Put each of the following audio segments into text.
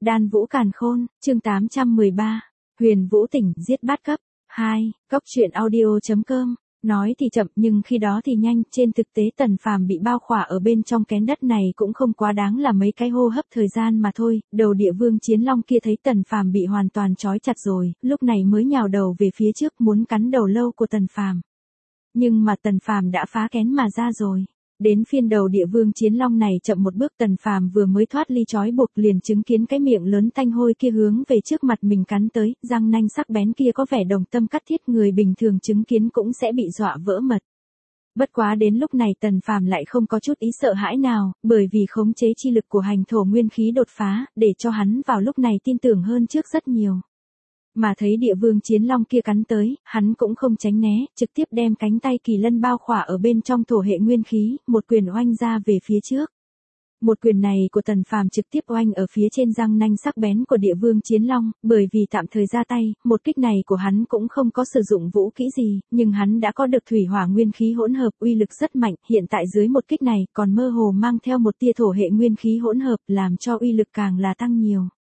Đan Vũ Càn Khôn, chương 813. Huyền Vũ Tỉnh giết bát cấp. 2. Cốc truyện audio.com. Nói thì chậm nhưng khi đó thì nhanh, trên thực tế Tần Phàm bị bao khỏa ở bên trong kén đất này cũng không quá đáng là mấy cái hô hấp thời gian mà thôi. Đầu địa vương Chiến Long kia thấy Tần Phàm bị hoàn toàn trói chặt rồi, lúc này mới nhào đầu về phía trước muốn cắn đầu lâu của Tần Phàm. Nhưng mà Tần Phàm đã phá kén mà ra rồi. Đến phiên đầu địa vương Chiến Long này chậm một bước, Tần Phàm vừa mới thoát ly trói buộc liền chứng kiến cái miệng lớn tanh hôi kia hướng về trước mặt mình cắn tới, răng nanh sắc bén kia có vẻ đồng tâm cắt thiết, người bình thường chứng kiến cũng sẽ bị dọa vỡ mật. Bất quá đến lúc này Tần Phàm lại không có chút ý sợ hãi nào, bởi vì khống chế chi lực của hành thổ nguyên khí đột phá, để cho hắn vào lúc này tin tưởng hơn trước rất nhiều. Mà thấy địa vương Chiến Long kia cắn tới, hắn cũng không tránh né, trực tiếp đem cánh tay kỳ lân bao khỏa ở bên trong thổ hệ nguyên khí, một quyền oanh ra về phía trước. Một quyền này của Tần Phàm trực tiếp oanh ở phía trên răng nanh sắc bén của địa vương Chiến Long, bởi vì tạm thời ra tay, một kích này của hắn cũng không có sử dụng vũ kỹ gì, nhưng hắn đã có được thủy hỏa nguyên khí hỗn hợp, uy lực rất mạnh, hiện tại dưới một kích này còn mơ hồ mang theo một tia thổ hệ nguyên khí hỗn hợp, làm cho uy lực càng là tăng nhiều.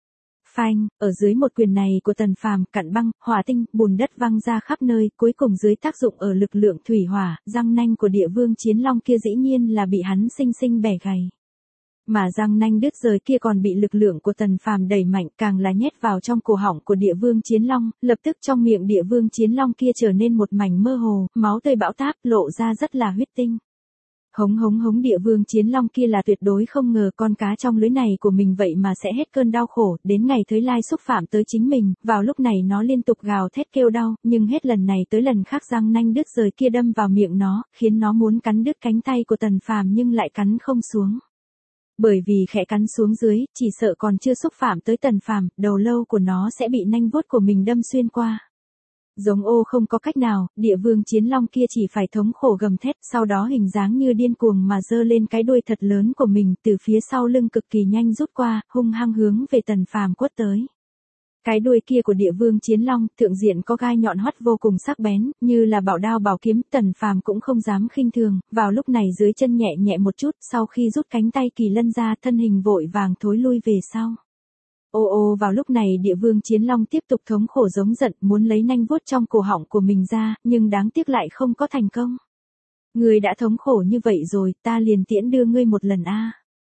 Phanh, ở dưới một quyền này của Tần Phàm, cặn băng, hỏa tinh, bùn đất văng ra khắp nơi, cuối cùng dưới tác dụng ở lực lượng thủy hỏa, răng nanh của địa vương Chiến Long kia dĩ nhiên là bị hắn sinh sinh bẻ gãy. Mà răng nanh đứt rời kia còn bị lực lượng của Tần Phàm đẩy mạnh, càng là nhét vào trong cổ họng của địa vương Chiến Long, lập tức trong miệng địa vương Chiến Long kia trở nên một mảnh mơ hồ, máu tươi bão táp, lộ ra rất là huyết tinh. Hống hống hống, địa vương Chiến Long kia là tuyệt đối không ngờ con cá trong lưới này của mình vậy mà sẽ hết cơn đau khổ, đến ngày Thới Lai xúc phạm tới chính mình, vào lúc này nó liên tục gào thét kêu đau, nhưng hết lần này tới lần khác răng nanh đứt rời kia đâm vào miệng nó, khiến nó muốn cắn đứt cánh tay của Tần Phàm nhưng lại cắn không xuống. Bởi vì khẽ cắn xuống dưới, chỉ sợ còn chưa xúc phạm tới Tần Phàm, đầu lâu của nó sẽ bị nanh vuốt của mình đâm xuyên qua. Giống ô không có cách nào, địa vương Chiến Long kia chỉ phải thống khổ gầm thét, sau đó hình dáng như điên cuồng mà giơ lên cái đuôi thật lớn của mình từ phía sau lưng cực kỳ nhanh rút qua, hung hăng hướng về Tần Phàm quất tới. Cái đuôi kia của địa vương Chiến Long, thượng diện có gai nhọn hoắt vô cùng sắc bén, như là bảo đao bảo kiếm, Tần Phàm cũng không dám khinh thường, vào lúc này dưới chân nhẹ nhẹ một chút, sau khi rút cánh tay kỳ lân ra, thân hình vội vàng thối lui về sau. Ô ô, vào lúc này địa vương Chiến Long tiếp tục thống khổ giống giận, muốn lấy nanh vuốt trong cổ họng của mình ra, nhưng đáng tiếc lại không có thành công. Ngươi đã thống khổ như vậy rồi, ta liền tiễn đưa ngươi một lần a.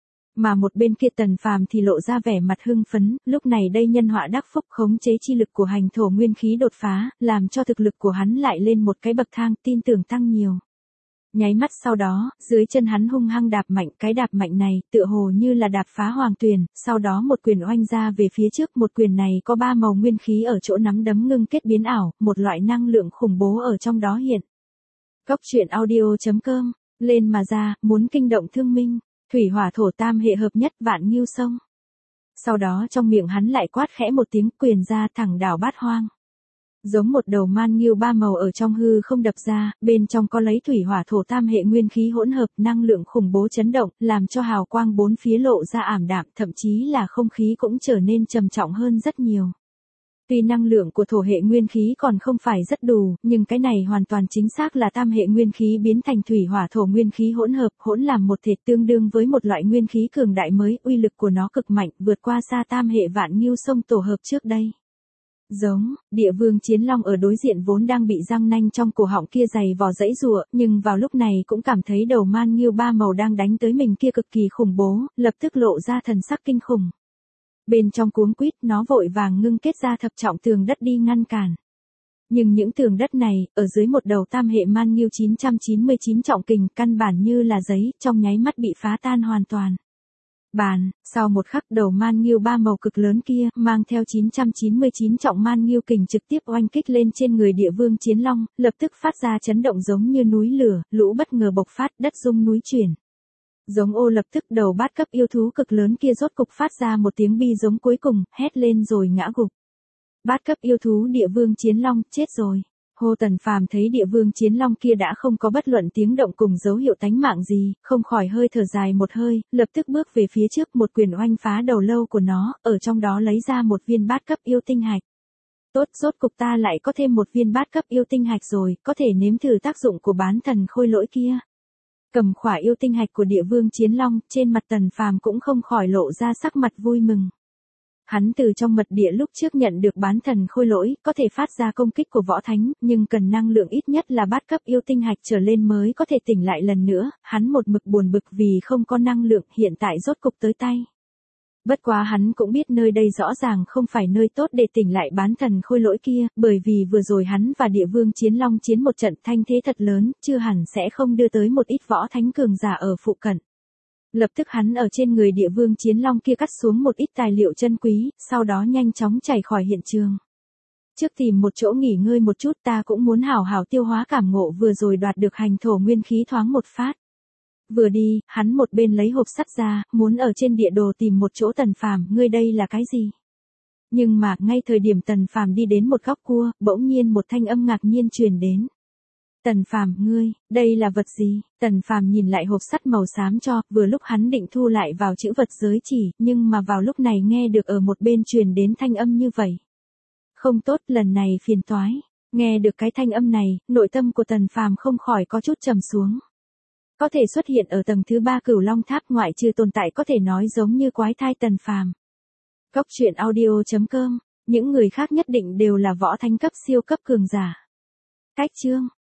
Mà một bên kia Tần Phàm thì lộ ra vẻ mặt hưng phấn, lúc này đây nhân họa đắc phúc, khống chế chi lực của hành thổ nguyên khí đột phá, làm cho thực lực của hắn lại lên một cái bậc thang, tin tưởng tăng nhiều. Nháy mắt sau đó, dưới chân hắn hung hăng đạp mạnh, cái đạp mạnh này, tựa hồ như là đạp phá hoàng tuyền, sau đó một quyền oanh ra về phía trước, một quyền này có 3 màu nguyên khí ở chỗ nắm đấm ngưng kết biến ảo, một loại năng lượng khủng bố ở trong đó hiện. Cốc truyện audio.com, lên mà ra, muốn kinh động thương minh, thủy hỏa thổ tam hệ hợp nhất, vạn nghiêu sông. Sau đó trong miệng hắn lại quát khẽ một tiếng, quyền ra thẳng đảo bát hoang. Giống một đầu man nghiêu 3 màu ở trong hư không đập ra, bên trong có lấy thủy hỏa thổ tam hệ nguyên khí hỗn hợp, năng lượng khủng bố chấn động, làm cho hào quang bốn phía lộ ra ảm đạm, thậm chí là không khí cũng trở nên trầm trọng hơn rất nhiều. Tuy năng lượng của thổ hệ nguyên khí còn không phải rất đủ, nhưng cái này hoàn toàn chính xác là tam hệ nguyên khí biến thành thủy hỏa thổ nguyên khí hỗn hợp, hỗn làm một thể, tương đương với một loại nguyên khí cường đại mới, uy lực của nó cực mạnh, vượt qua xa tam hệ vạn nghiêu sông tổ hợp trước đây. Giống, địa vương Chiến Long ở đối diện vốn đang bị răng nanh trong cổ họng kia giày vò dãy giụa, nhưng vào lúc này cũng cảm thấy đầu man nghiêu 3 màu đang đánh tới mình kia cực kỳ khủng bố, lập tức lộ ra thần sắc kinh khủng. Bên trong cuống quýt, nó vội vàng ngưng kết ra thập trọng tường đất đi ngăn cản. Nhưng những tường đất này, ở dưới một đầu tam hệ man nghiêu 999 trọng kình, căn bản như là giấy, trong nháy mắt bị phá tan hoàn toàn. Bàn, sau một khắc đầu man nghiêu 3 màu cực lớn kia, mang theo 999 trọng man nghiêu kình trực tiếp oanh kích lên trên người địa vương Chiến Long, lập tức phát ra chấn động giống như núi lửa, lũ bất ngờ bộc phát, đất rung núi chuyển. Giống ô lập tức đầu bát cấp yêu thú cực lớn kia rốt cục phát ra một tiếng bi giống cuối cùng, hét lên rồi ngã gục. Bát cấp yêu thú địa vương Chiến Long, chết rồi. Hô Tần Phàm thấy địa vương Chiến Long kia đã không có bất luận tiếng động cùng dấu hiệu tánh mạng gì, không khỏi hơi thở dài một hơi, lập tức bước về phía trước, một quyền oanh phá đầu lâu của nó, ở trong đó lấy ra một viên bát cấp yêu tinh hạch. Tốt, rốt cục ta lại có thêm một viên bát cấp yêu tinh hạch rồi, có thể nếm thử tác dụng của bán thần khôi lỗi kia. Cầm khỏa yêu tinh hạch của địa vương Chiến Long, trên mặt Tần Phàm cũng không khỏi lộ ra sắc mặt vui mừng. Hắn từ trong mật địa lúc trước nhận được bán thần khôi lỗi, có thể phát ra công kích của võ thánh, nhưng cần năng lượng ít nhất là bát cấp yêu tinh hạch trở lên mới có thể tỉnh lại lần nữa, hắn một mực buồn bực vì không có năng lượng, hiện tại rốt cục tới tay. Bất quá hắn cũng biết nơi đây rõ ràng không phải nơi tốt để tỉnh lại bán thần khôi lỗi kia, bởi vì vừa rồi hắn và địa vương chiến long chiến một trận thanh thế thật lớn, chưa hẳn sẽ không đưa tới một ít võ thánh cường giả ở phụ cận. Lập tức hắn ở trên người địa vương chiến long kia cắt xuống một ít tài liệu chân quý, sau đó nhanh chóng chạy khỏi hiện trường. Trước tìm một chỗ nghỉ ngơi một chút, ta cũng muốn hảo hảo tiêu hóa cảm ngộ vừa rồi đoạt được hành thổ nguyên khí thoáng một phát. Vừa đi, hắn một bên lấy hộp sắt ra, muốn ở trên địa đồ tìm một chỗ Tần Phàm, ngươi đây là cái gì? Nhưng mà, ngay thời điểm Tần Phàm đi đến một góc cua, bỗng nhiên một thanh âm ngạc nhiên truyền đến. Tần Phàm, ngươi, đây là vật gì? Tần Phàm nhìn lại hộp sắt màu xám cho, vừa lúc hắn định thu lại vào chữ vật giới chỉ, nhưng mà vào lúc này nghe được ở một bên truyền đến thanh âm như vậy. Không tốt, lần này phiền toái. Nghe được cái thanh âm này, nội tâm của Tần Phàm không khỏi có chút trầm xuống. Có thể xuất hiện ở tầng thứ 3 Cửu Long Tháp ngoại trừ tồn tại có thể nói giống như quái thai Tần Phàm. Cốc truyện audio.com, những người khác nhất định đều là võ thánh cấp siêu cấp cường giả. Cách chương